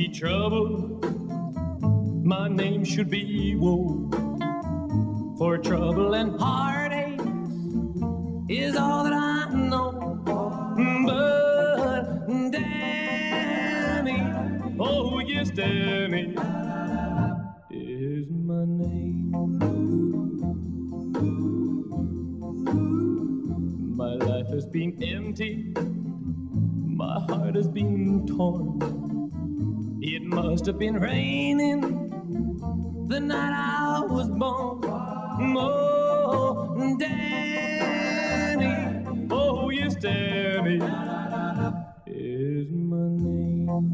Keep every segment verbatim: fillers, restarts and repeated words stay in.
trouble, my name should be woe. For trouble and heartache is all that I know. But Danny, oh yes, Danny is my name. My life has been empty, my heart has been torn. It must have been raining the night I was born. Oh, Danny, oh yes, Danny is my name.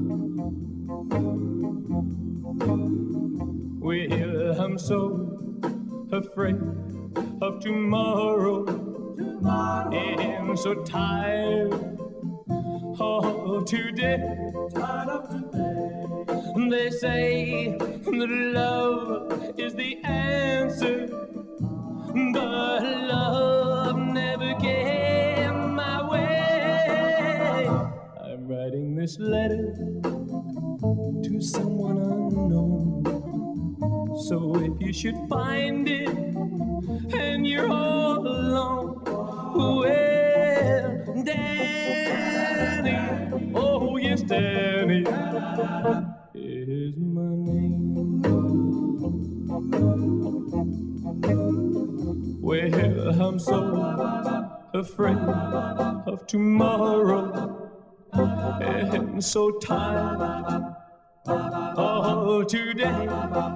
Well, I'm so afraid of tomorrow, tomorrow. And so tired of today. Tired of today. They say that love is the answer, but love never came my way. I'm writing this letter to someone unknown. So if you should find it and you're all alone, well, Danny, oh yes, Danny is my name. Well, I'm so afraid of tomorrow and so tired of today.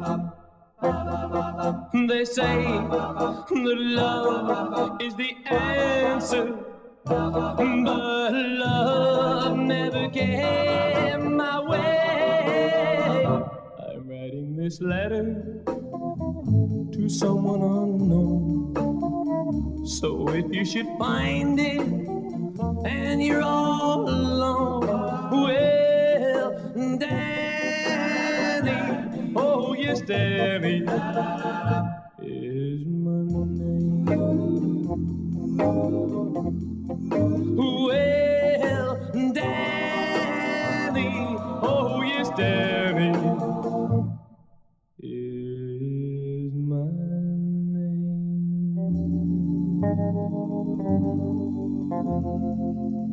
They say that love is the answer, but love never came my way. I'm writing this letter to someone unknown. So if you should find it and you're all alone, well, Danny, oh yes, Danny is my name. Well, Danny, oh yes, Danny is my name.